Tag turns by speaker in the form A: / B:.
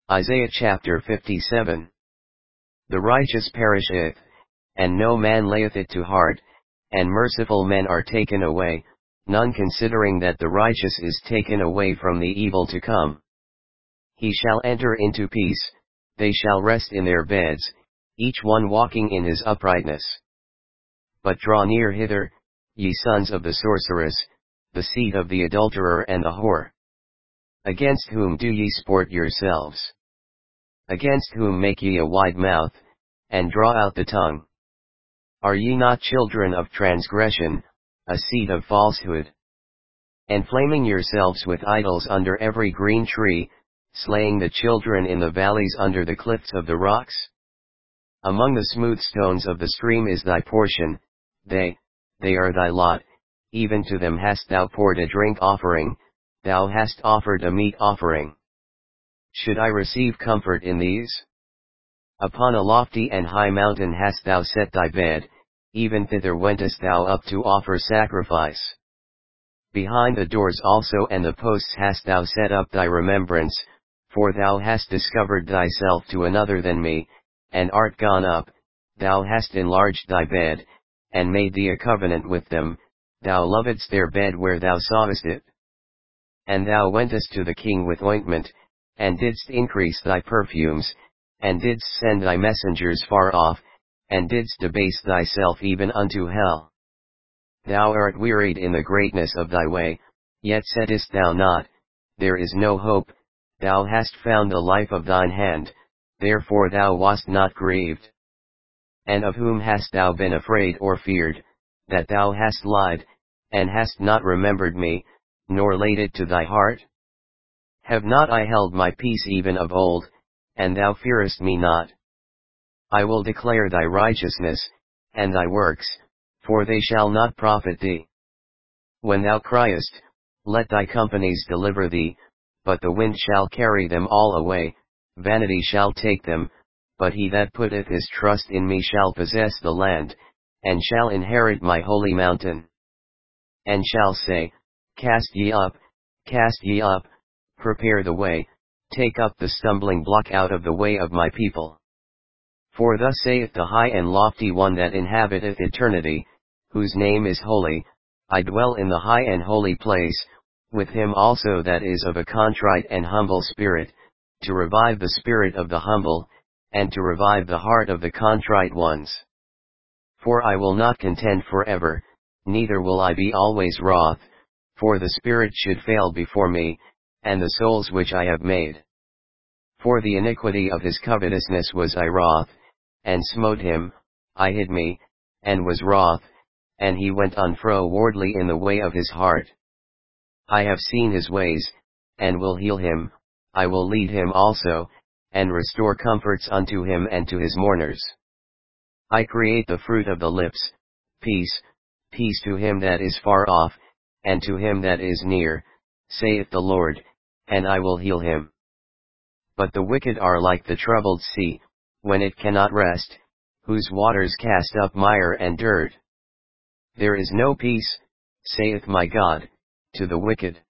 A: Isaiah chapter 57. The righteous perisheth, and no man layeth it to heart, and merciful men are taken away, none considering that the righteous is taken away from the evil to come. He shall enter into peace, they shall rest in their beds, each one walking in his uprightness. But draw near hither, ye sons of the sorceress, the seed of the adulterer and the whore. Against whom do ye sport yourselves? Against whom make ye a wide mouth, and draw out the tongue? Are ye not children of transgression, a seed of falsehood? Enflaming yourselves with idols under every green tree, slaying the children in the valleys under the cliffs of the rocks? Among the smooth stones of the stream is thy portion, they are thy lot, even to them hast thou poured a drink offering, thou hast offered a meat offering. Should I receive comfort in these? Upon a lofty and high mountain hast thou set thy bed, even thither wentest thou up to offer sacrifice. Behind the doors also and the posts hast thou set up thy remembrance, for thou hast discovered thyself to another than me, and art gone up, thou hast enlarged thy bed, and made thee a covenant with them, thou lovedst their bed where thou sawest it. And thou wentest to the king with ointment, and didst increase thy perfumes, and didst send thy messengers far off, and didst debase thyself even unto hell. Thou art wearied in the greatness of thy way, yet saidst thou not, there is no hope, thou hast found the life of thine hand, therefore thou wast not grieved. And of whom hast thou been afraid or feared, that thou hast lied, and hast not remembered me, nor laid it to thy heart? Have not I held my peace even of old, and thou fearest me not? I will declare thy righteousness, and thy works, for they shall not profit thee. When thou criest, let thy companies deliver thee, but the wind shall carry them all away, vanity shall take them, but he that putteth his trust in me shall possess the land, and shall inherit my holy mountain. And shall say, cast ye up, prepare the way, take up the stumbling block out of the way of my people. For thus saith the high and lofty one that inhabiteth eternity, whose name is holy, I dwell in the high and holy place, with him also that is of a contrite and humble spirit, to revive the spirit of the humble, and to revive the heart of the contrite ones. For I will not contend forever, neither will I be always wroth, for the spirit should fail before me, and the souls which I have made. For the iniquity of his covetousness was I wroth, and smote him, I hid me, and was wroth, and he went unfrowardly in the way of his heart. I have seen his ways, and will heal him, I will lead him also, and restore comforts unto him and to his mourners. I create the fruit of the lips, peace, peace to him that is far off, and to him that is near, saith the Lord, and I will heal him. But the wicked are like the troubled sea, when it cannot rest, whose waters cast up mire and dirt. There is no peace, saith my God, to the wicked.